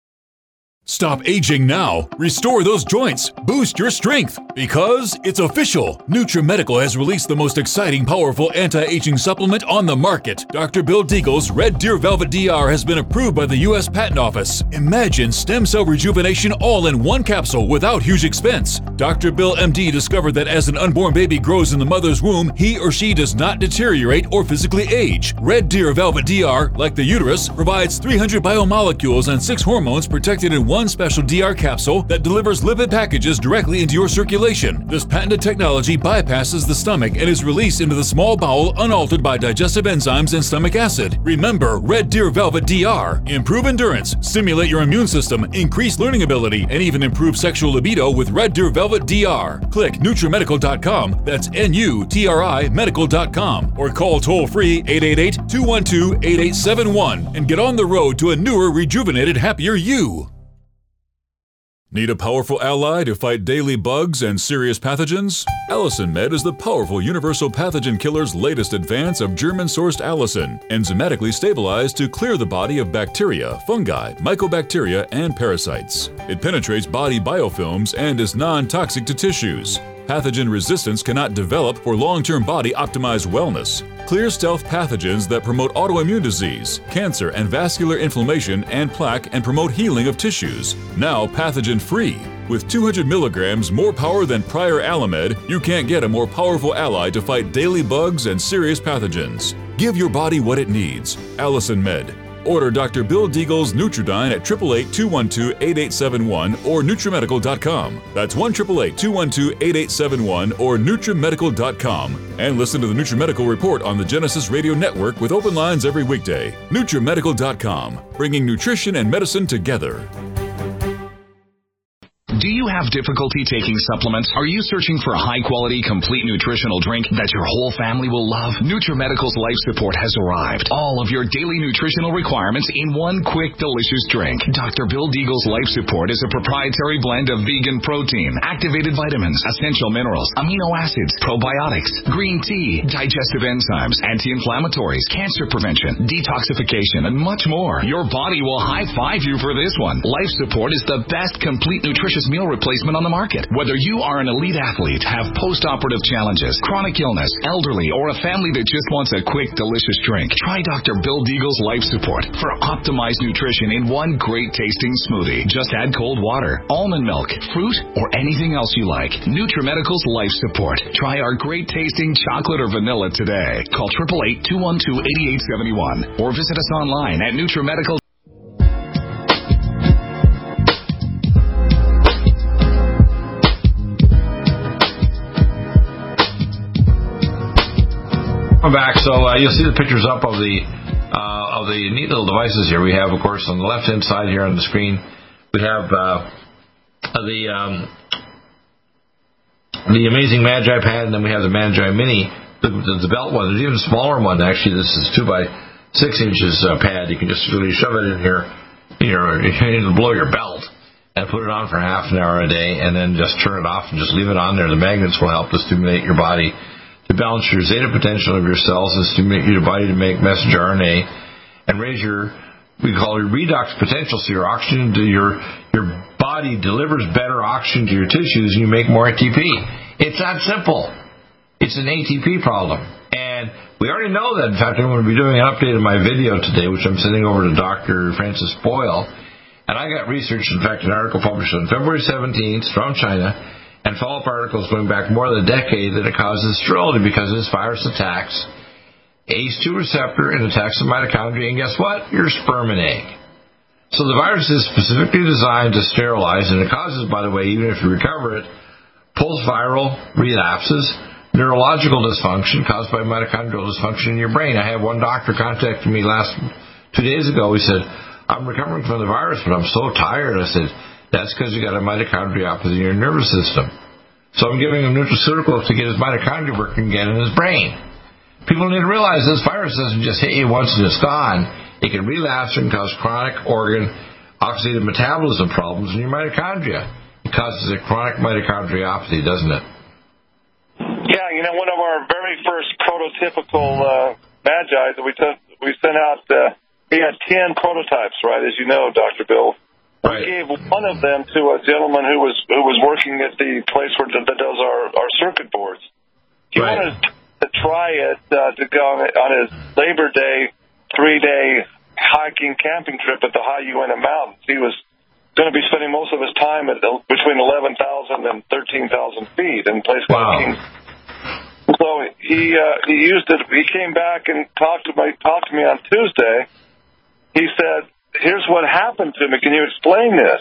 Stop aging now. Restore those joints. Boost your strength. Because it's official. NutriMedical has released the most exciting, powerful anti-aging supplement on the market. Doctor Bill Deagle's Red Deer Velvet D R has been approved by the U S Patent Office. Imagine stem cell rejuvenation all in one capsule without huge expense. Doctor Bill M D discovered that as an unborn baby grows in the mother's womb, he or she does not deteriorate or physically age. Red Deer Velvet D R, like the uterus, provides three hundred biomolecules and six hormones protected in one One special D R capsule that delivers lipid packages directly into your circulation. This patented technology bypasses the stomach and is released into the small bowel unaltered by digestive enzymes and stomach acid. Remember Red Deer Velvet D R. Improve endurance, stimulate your immune system, increase learning ability, and even improve sexual libido with Red Deer Velvet D R. Click NutriMedical dot com, that's N U T R I medical dot com, or call toll-free eight eight eight, two one two, eight eight seven one and get on the road to a newer, rejuvenated, happier you. Need a powerful ally to fight daily bugs and serious pathogens? Allison Med is the powerful universal pathogen killer's latest advance of German-sourced allicin, enzymatically stabilized to clear the body of bacteria, fungi, mycobacteria, and parasites. It penetrates body biofilms and is non-toxic to tissues. Pathogen resistance cannot develop for long-term body-optimized wellness. Clear stealth pathogens that promote autoimmune disease, cancer, and vascular inflammation and plaque and promote healing of tissues. Now pathogen-free. With two hundred milligrams more power than prior Alamed, you can't get a more powerful ally to fight daily bugs and serious pathogens. Give your body what it needs. Allison Med. Order Doctor Bill Deagle's Nutridyne at eight eight eight, two one two, eight eight seven one or NutriMedical dot com. That's one eight eight eight, two one two, eight eight seven one or NutriMedical dot com. And listen to the NutriMedical Report on the Genesis Radio Network with open lines every weekday. NutriMedical dot com, bringing nutrition and medicine together. Do you have difficulty taking supplements? Are you searching for a high-quality, complete nutritional drink that your whole family will love? NutriMedical's Life Support has arrived. All of your daily nutritional requirements in one quick, delicious drink. Doctor Bill Deagle's Life Support is a proprietary blend of vegan protein, activated vitamins, essential minerals, amino acids, probiotics, green tea, digestive enzymes, anti-inflammatories, cancer prevention, detoxification, and much more. Your body will high-five you for this one. Life Support is the best complete nutritious meal replacement on the market. Whether you are an elite athlete, have post-operative challenges, chronic illness, elderly, or a family that just wants a quick, delicious drink, try Doctor Bill Deagle's Life Support for optimized nutrition in one great-tasting smoothie. Just add cold water, almond milk, fruit, or anything else you like. NutriMedical's Life Support. Try our great-tasting chocolate or vanilla today. Call eight eight eight, two one two, eight eight seven one or visit us online at NutriMedical. Welcome back. So uh, you'll see the pictures up of the uh, of the neat little devices here. We have, of course, on the left-hand side here on the screen, we have uh, the um, the amazing Magi Pad, and then we have the Magi Mini, the, the, the belt one. There's even a smaller one, actually. This is two by six inches uh, pad. You can just really shove it in here, in your, it'll blow your belt, and put it on for half an hour a day, and then just turn it off and just leave it on there. The magnets will help to stimulate your body to balance your zeta potential of your cells and stimulate your body to make messenger R N A and raise your, we call it redox potential, so your oxygen to your your body delivers better oxygen to your tissues and you make more A T P. It's that simple. It's an A T P problem. And we already know that. In fact, I'm going to be doing an update of my video today, which I'm sending over to Doctor Francis Boyle. And I got research, in fact, an article published on February seventeenth from China, and follow-up articles going back more than a decade that it causes sterility because this virus attacks A C E two receptor and attacks the mitochondria, and guess what? Your sperm and egg. So the virus is specifically designed to sterilize, and it causes, by the way, even if you recover it, post-viral relapses, neurological dysfunction caused by mitochondrial dysfunction in your brain. I had one doctor contacted me last two days ago. He said, I'm recovering from the virus, but I'm so tired. I said, that's because you got a mitochondriopathy in your nervous system. So I'm giving him nutraceuticals to get his mitochondria working again in his brain. People need to realize this virus doesn't just hit you once and it's gone. It can relapse and cause chronic organ oxidative metabolism problems in your mitochondria. It causes a chronic mitochondriopathy, doesn't it? Yeah, you know, one of our very first prototypical uh, magi that we took, we sent out, uh, we had ten prototypes, right, as you know, Doctor Bill. Right. We gave one of them to a gentleman who was who was working at the place where that does our, our circuit boards. He right. wanted to try it uh, to go on, on his Labor Day three-day hiking camping trip at the High Uinta Mountains. He was going to be spending most of his time at between eleven thousand and thirteen thousand feet in a place called wow. Kings. So he uh, he used it. He came back and talked to me talked to me on Tuesday. He said, here's what happened to me. Can you explain this?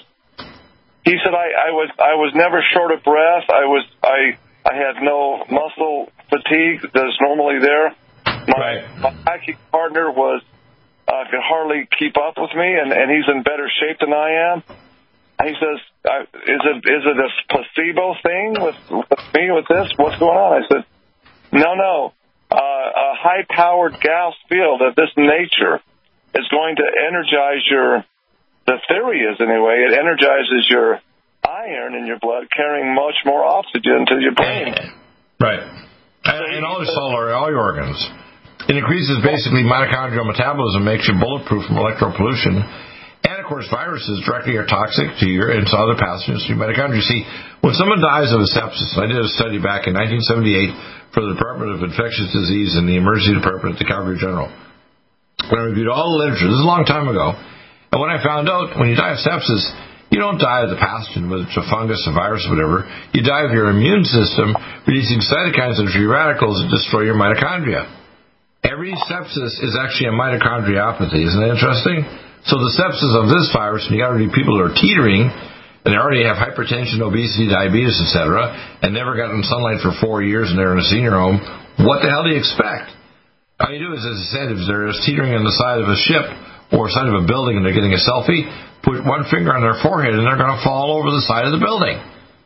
He said, I, I was I was never short of breath. I was I I had no muscle fatigue that's normally there. My, right. my hiking partner was uh, could hardly keep up with me, and, and he's in better shape than I am. He says, I, is it is it a placebo thing with, with me with this? What's going on? I said, no, no. Uh, a high-powered gas field of this nature is going to energize your, the theory is anyway, it energizes your iron in your blood, carrying much more oxygen to your brain. Right. And, and all your cellular, all your organs. It increases basically mitochondrial metabolism, makes you bulletproof from electro pollution. And of of course, viruses directly are toxic to your and to other pathogens to your mitochondria. See, when someone dies of a sepsis, I did a study back in nineteen seventy-eight for the Department of Infectious Disease in the Emergency Department at the Calgary General. When I reviewed all the literature, this is a long time ago, and when I found out when you die of sepsis, you don't die of the pathogen, whether it's a fungus, a virus, whatever. You die of your immune system releasing cytokines and free radicals that destroy your mitochondria. Every sepsis is actually a mitochondriopathy. Isn't that interesting? So the sepsis of this virus, and you got already people who are teetering, and they already have hypertension, obesity, diabetes, et cetera, and never got in sunlight for four years, and they're in a senior home. What the hell do you expect? All you do is, as I said, if they're just teetering on the side of a ship or side of a building and they're getting a selfie, put one finger on their forehead and they're going to fall over the side of the building.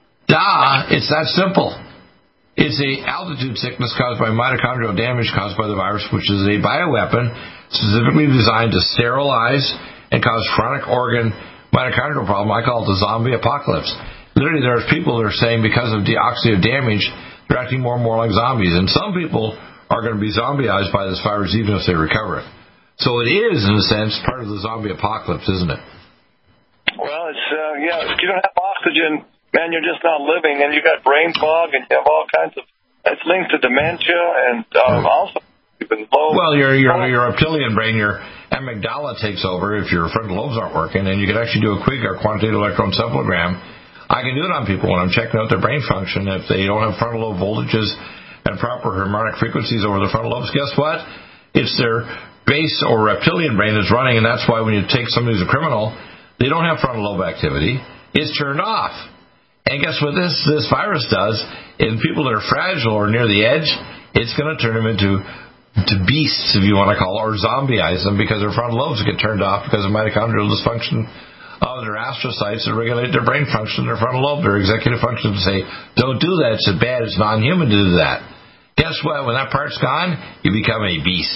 Duh! It's that simple. It's a altitude sickness caused by mitochondrial damage caused by the virus, which is a bioweapon specifically designed to sterilize and cause chronic organ mitochondrial problem. I call it the zombie apocalypse. Literally, there's people that are saying because of the oxidative damage, they're acting more and more like zombies. And some people are going to be zombieized by this virus even if they recover it. So it is, in a sense, part of the zombie apocalypse, isn't it? Well, it's, uh, yeah, if you don't have oxygen, man, you're just not living, and you got brain fog, and you have all kinds of, it's linked to dementia, and um, also even low. Well, your, your, your reptilian brain, your amygdala takes over if your frontal lobes aren't working, and you can actually do a quick or quantitative electroencephalogram. I can do it on people when I'm checking out their brain function. If they don't have frontal lobe voltages and proper harmonic frequencies over the frontal lobes, guess what? It's their base or reptilian brain is running, and that's why when you take somebody who's a criminal, they don't have frontal lobe activity. It's turned off. And guess what this, this virus does? In people that are fragile or near the edge, it's going to turn them into to beasts, if you want to call it, or zombieize them because their frontal lobes get turned off because of mitochondrial dysfunction of their astrocytes that regulate their brain function, their frontal lobe, their executive function to say, don't do that, it's bad, it's non-human to do that. Guess what? When that part's gone, you become a beast.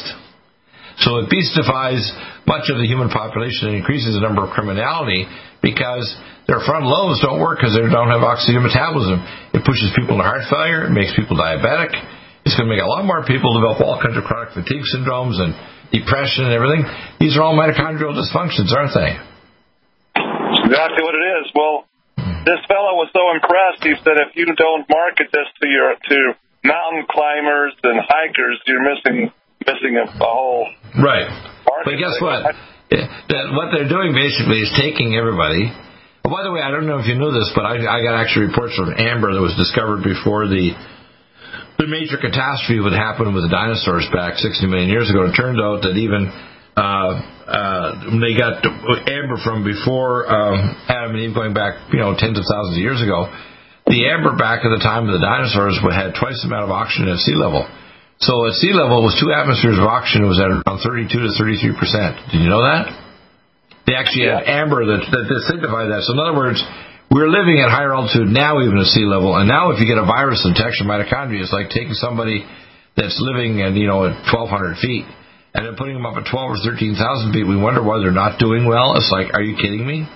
So it beastifies much of the human population and increases the number of criminality because their frontal lobes don't work because they don't have oxygen metabolism. It pushes people into heart failure. It makes people diabetic. It's going to make a lot more people develop all kinds of chronic fatigue syndromes and depression and everything. These are all mitochondrial dysfunctions, aren't they? Exactly what it is. Well, this fellow was so impressed. He said, if you don't market this to your to mountain climbers and hikers, you're missing missing a, a whole right. But guess what? That what they're doing basically is taking everybody. Oh, by the way, I don't know if you knew this, but I, I got actually reports from amber that was discovered before the the major catastrophe would happen with the dinosaurs back sixty million years ago. It turned out that even uh, uh, they got amber from before um, Adam and Eve, going back, you know, tens of thousands of years ago. The amber back at the time of the dinosaurs had twice the amount of oxygen at sea level. So at sea level, it was two atmospheres of oxygen. It was at around thirty-two to thirty-three percent. Did you know that? They actually have amber that, that, that signifies that. So in other words, we're living at higher altitude now, even at sea level. And now if you get a virus that attacks your mitochondria, it's like taking somebody that's living at, you know, at twelve hundred feet and then putting them up at twelve or thirteen thousand feet. We wonder why they're not doing well. It's like, are you kidding me?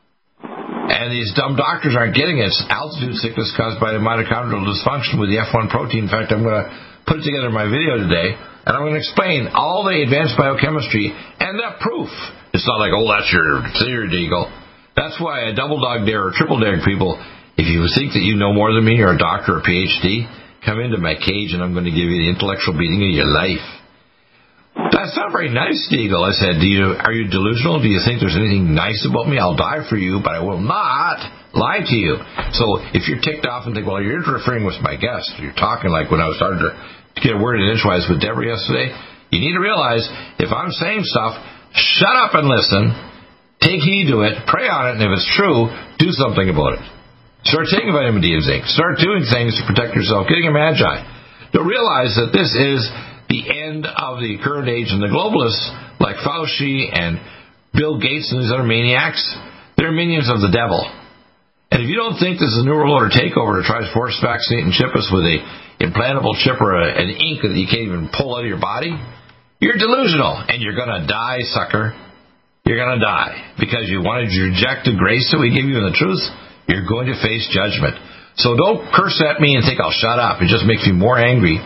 And these dumb doctors aren't getting it. It's altitude sickness caused by the mitochondrial dysfunction with the F one protein. In fact, I'm going to put together my video today, and I'm going to explain all the advanced biochemistry and that proof. It's not like, oh, that's your theory, Deagle. That's why I double dog dare or triple dare people. If you think that you know more than me, you're a doctor or a P H D, come into my cage and I'm going to give you the intellectual beating of your life. That's not very nice, Deagle. I said, do you, are you delusional? Do you think there's anything nice about me? I'll die for you, but I will not lie to you. So if you're ticked off and think, well, you're interfering with my guest, you're talking like when I was starting to get a word in edgewise with Deborah yesterday, you need to realize if I'm saying stuff, shut up and listen, take heed to it, pray on it, and if it's true, do something about it. Start taking vitamin D and zinc. Start doing things to protect yourself, getting a magi. To realize that this is the end of the current age, and the globalists like Fauci and Bill Gates and these other maniacs, they're minions of the devil. And if you don't think this is a New World Order takeover to try to force vaccinate and chip us with a implantable chip or a, an ink that you can't even pull out of your body, you're delusional, and you're going to die, sucker. You're going to die because you wanted to reject the grace that we give you in the truth. You're going to face judgment. So don't curse at me and think I'll shut up. It just makes me more angry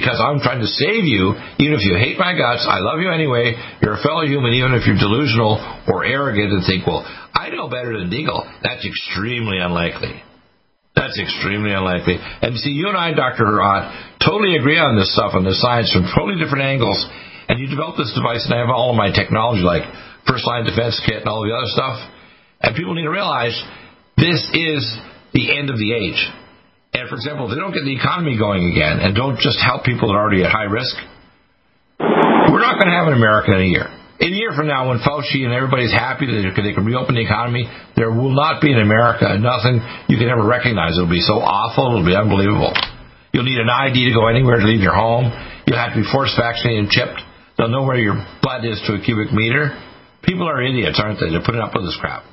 because I'm trying to save you. Even if you hate my guts, I love you anyway. You're a fellow human, even if you're delusional or arrogant and think, well, I know better than Deagle. That's extremely unlikely. That's extremely unlikely. And see, you and I, Doctor Ott, totally agree on this stuff, on the science from totally different angles. And you developed this device, and I have all of my technology, like First Line Defense Kit and all the other stuff. And people need to realize this is the end of the age. And, for example, if they don't get the economy going again and don't just help people that are already at high risk, we're not going to have an America in a year. In a year from now, when Fauci and everybody's happy that they can reopen the economy, there will not be an America, nothing you can ever recognize. It'll be so awful, it'll be unbelievable. You'll need an I D to go anywhere to leave your home. You'll have to be force vaccinated and chipped. They'll know where your blood is to a cubic meter. People are idiots, aren't they? They're putting up with this crap.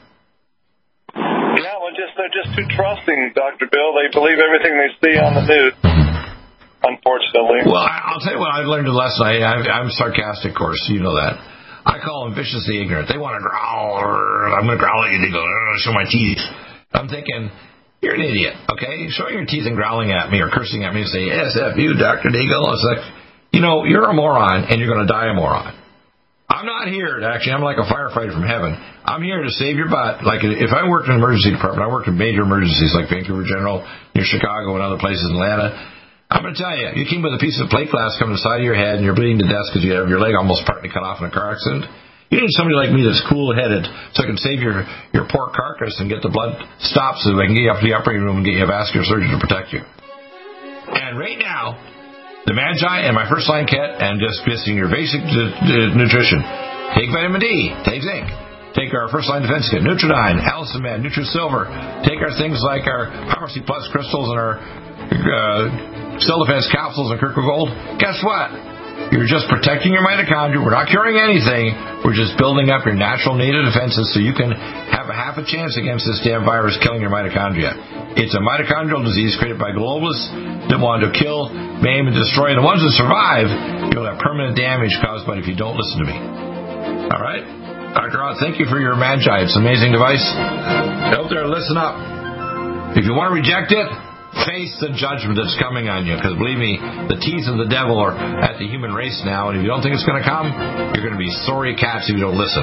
Yeah, well, just they're just too trusting, Doctor Bill. They believe everything they see on the news, unfortunately. Well, I'll tell you what, I've learned a lesson. I, I'm sarcastic, of course. You know that. I call them viciously ignorant. They want to growl. I'm going to growl at you. They go, show my teeth. I'm thinking, you're an idiot, okay? Showing your teeth and growling at me or cursing at me and say, S F you, Doctor Deagle. It's like, you know, you're a moron and you're going to die a moron. I'm not here to actually, I'm like a firefighter from heaven. I'm here to save your butt. Like if I worked in an emergency department, I worked in major emergencies like Vancouver General, near Chicago and other places in Atlanta. I'm going to tell you, you came with a piece of plate glass coming to the side of your head and you're bleeding to death because you have your leg almost partly cut off in a car accident. You need somebody like me that's cool-headed so I can save your, your poor carcass and get the blood stopped so I can get you up to the operating room and get you a vascular surgeon to protect you. And right now, the Magi and my First Line Kit and just missing your basic d- d- nutrition. Take vitamin D. Take zinc. Take our First Line Defense Kit, Nutridyne, Allison Med, NutriSilver. Take our things like our Pharmacy Plus crystals and our uh, Cell Defense capsules and Kirkwood Gold. Guess what? You're just protecting your mitochondria. We're not curing anything. We're just building up your natural native defenses so you can have a half a chance against this damn virus killing your mitochondria. It's a mitochondrial disease created by globalists that want to kill, maim, and destroy. The ones that survive, you'll have permanent damage caused by it if you don't listen to me. All right? Doctor Ott, thank you for your Magi. It's an amazing device. Out there, listen up. If you want to reject it, face the judgment that's coming on you, because believe me, the teeth of the devil are at the human race now, and if you don't think it's going to come, you're going to be sorry cats if you don't listen.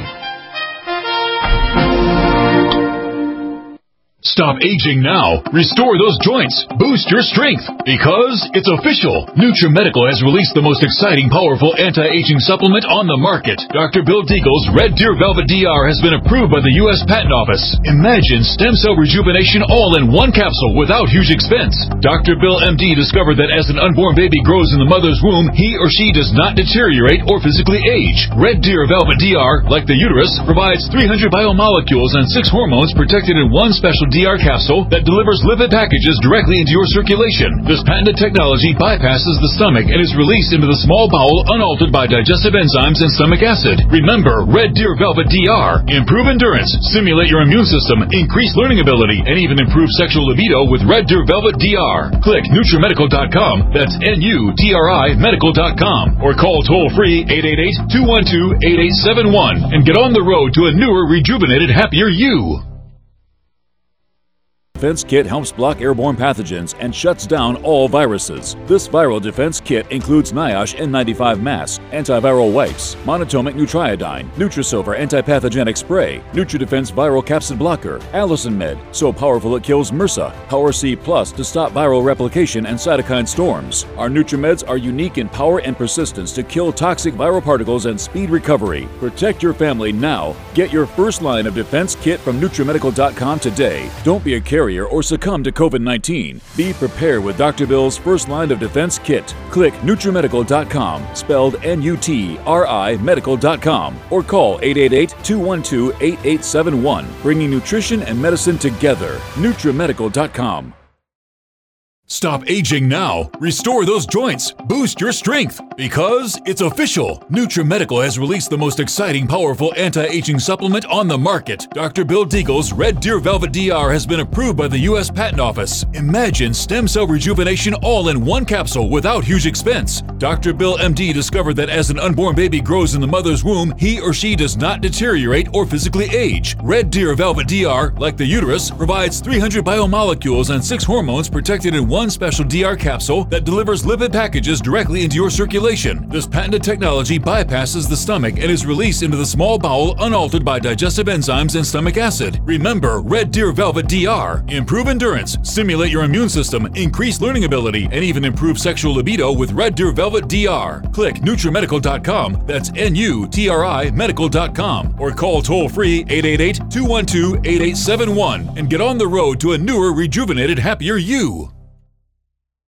Stop aging now. Restore those joints. Boost your strength. Because it's official. NutriMedical has released the most exciting, powerful anti-aging supplement on the market. Doctor Bill Deagle's Red Deer Velvet D R has been approved by the U S Patent Office. Imagine stem cell rejuvenation all in one capsule without huge expense. Doctor Bill M D discovered that as an unborn baby grows in the mother's womb, he or she does not deteriorate or physically age. Red Deer Velvet D R, like the uterus, provides three hundred biomolecules and six hormones protected in one special D R capsule that delivers lipid packages directly into your circulation. This patented technology bypasses the stomach and is released into the small bowel unaltered by digestive enzymes and stomach acid. Remember, Red Deer Velvet D R. Improve endurance, stimulate your immune system, increase learning ability, and even improve sexual libido with Red Deer Velvet D R. Click NutriMedical dot com, that's N U T R I medical dot com, or call toll-free eight eight eight, two one two, eight eight seven one and get on the road to a newer, rejuvenated, happier you. Defense Kit helps block airborne pathogens and shuts down all viruses. This viral defense kit includes NIOSH N ninety-five mask, antiviral wipes, monatomic Nutriodine, NutriSilver antipathogenic spray, NutriDefense viral capsid blocker, Allison Med, so powerful it kills MRSA, Power C Plus to stop viral replication and cytokine storms. Our NutriMeds are unique in power and persistence to kill toxic viral particles and speed recovery. Protect your family now. Get your first line of defense kit from NutriMedical dot com today. Don't be a carrier or succumb to COVID nineteen. Be prepared with Doctor Bill's first line of defense kit. Click NutriMedical dot com, spelled N U T R I medical dot com, or call eight eight eight, two one two, eight eight seven one, bringing nutrition and medicine together. NutriMedical dot com. Stop aging now. Restore those joints. Boost your strength. Because it's official. NutriMedical has released the most exciting, powerful anti-aging supplement on the market. Doctor Bill Deagle's Red Deer Velvet D R has been approved by the U S Patent Office. Imagine stem cell rejuvenation all in one capsule without huge expense. Doctor Bill M D discovered that as an unborn baby grows in the mother's womb, he or she does not deteriorate or physically age. Red Deer Velvet D R, like the uterus, provides three hundred biomolecules and six hormones protected in one one special D R capsule that delivers lipid packages directly into your circulation. This patented technology bypasses the stomach and is released into the small bowel unaltered by digestive enzymes and stomach acid. Remember Red Deer Velvet D R. Improve endurance, stimulate your immune system, increase learning ability, and even improve sexual libido with Red Deer Velvet D R. Click NutriMedical dot com, that's N U T R I medical dot com, or call toll-free eight eight eight, two one two, eight eight seven one and get on the road to a newer, rejuvenated, happier you.